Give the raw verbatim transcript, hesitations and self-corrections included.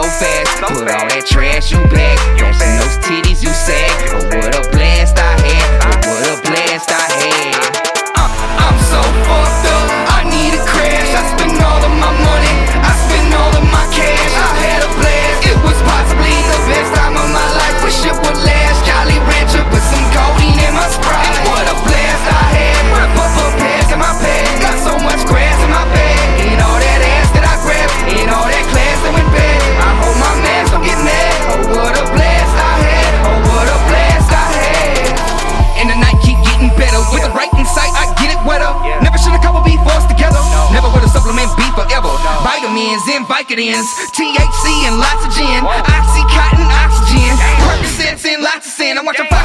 fast. Put all that trash you back. Flashing those titties you sag. Oh, what a blast I had. Oh, what a blast I had. Uh, I'm so fucked up, I need a crash. I spend all of my money, I spend all of my cash. I had a blast, it was possibly the best time of my life. Wish it would last. Jolly Rancher with some codeine in my Sprite. What a blast I had. Rip up a pass in my pad. Got so much grass in my bag. And all that ass that I grabbed, and all that class that went bad. I hold my mask, don't get mad. Oh, what a blast I had. Oh, what a blast I had. And the night keep getting better. With the right in sight, I get it wetter. Never should a couple be forced together. Never would a supplement be forever. Vitamins and Vicodins, T H C and lots of gin, Oxycontin, oxygen, Percocets and lots of sin. I'm watching